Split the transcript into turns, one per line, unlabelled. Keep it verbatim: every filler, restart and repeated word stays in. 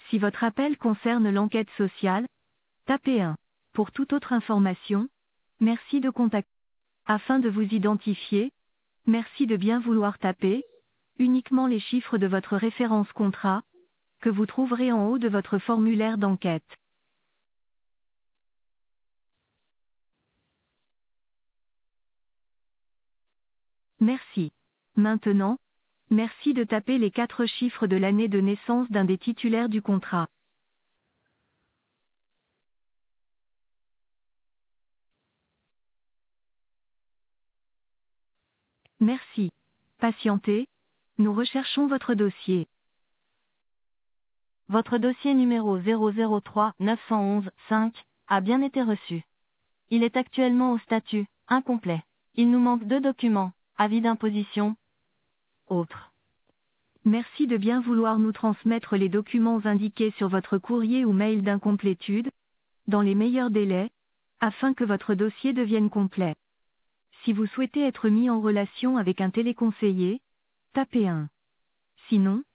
Si votre appel concerne l'enquête sociale, tapez un. Pour toute autre information, merci de contacter. Afin de vous identifier, merci de bien vouloir taper uniquement les chiffres de votre référence contrat, que vous trouverez en haut de votre formulaire d'enquête. Merci. Maintenant, merci de taper les quatre chiffres de l'année de naissance d'un des titulaires du contrat. Merci. Patientez, nous recherchons votre dossier.
Votre dossier numéro zéro zéro trois neuf un un cinq a bien été reçu. Il est actuellement au statut incomplet. Il nous manque deux documents, avis d'imposition, autres.
Merci de bien vouloir nous transmettre les documents indiqués sur votre courrier ou mail d'incomplétude, dans les meilleurs délais, afin que votre dossier devienne complet. Si vous souhaitez être mis en relation avec un téléconseiller, tapez un. Sinon,